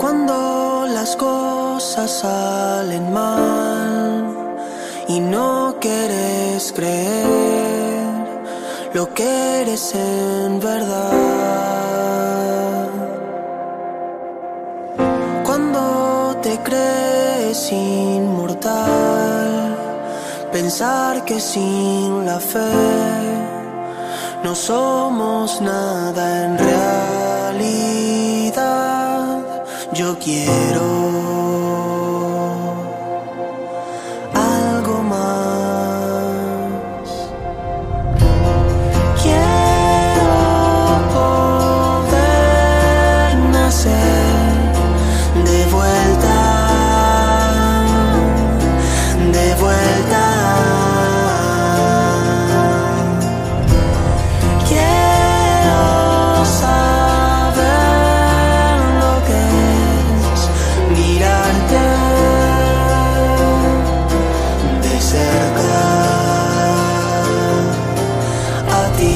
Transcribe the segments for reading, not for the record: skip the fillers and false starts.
Cuando las cosas salen mal y no quieres creer lo que eres en verdad. Cuando te crees inmortal, pensar que sin la fe no somos nada en realidad. Yo quiero algo más. Quiero poder nacer de vuelta, de vuelta. Quiero saber lo que es mirarte de cerca a ti.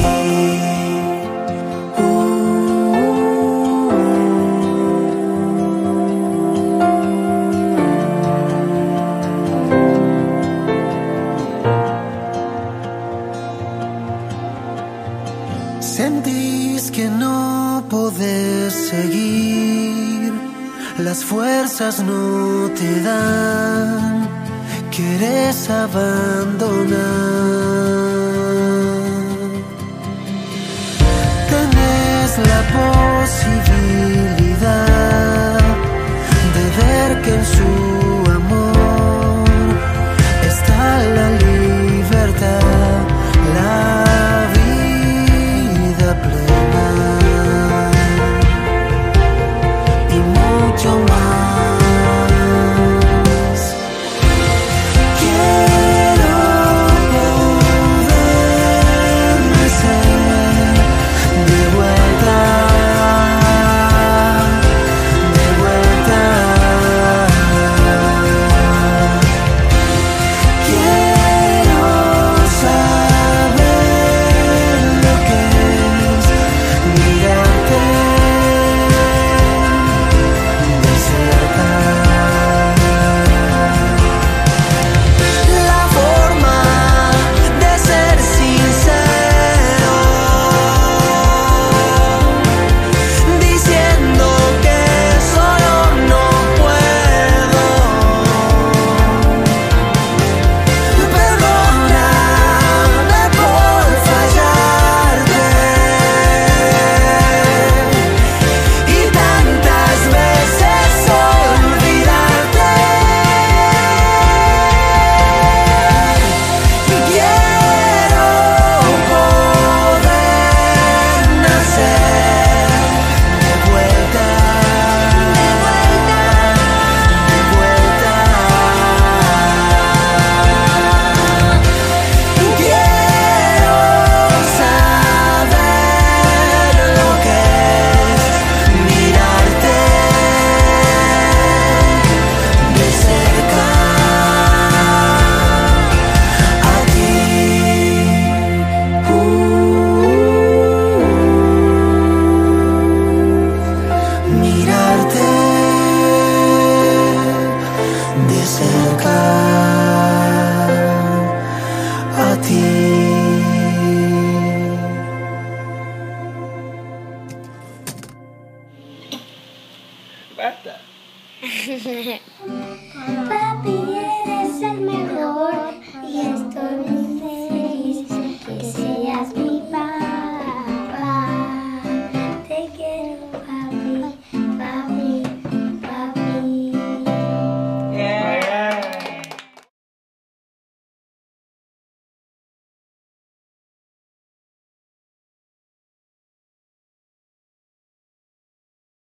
Sentís que no podés seguir, las fuerzas no te dan, querés abandonar. Tenés la posibilidad de ver que en su amor está la libertad, la vida plena y mucho más. Quiero poder nacer de vuelta, de vuelta. Quiero saber lo que es mirarte de cerca. La forma de ser sincero, diciendo que solo no puedo. Perdóname por fallarte y tantas veces olvidarte. Quiero poder nacer de vuelta, de vuelta, de vuelta. Quiero saber lo que es mirarte de cerca a ti. Mirarte de cerca a ti. Basta.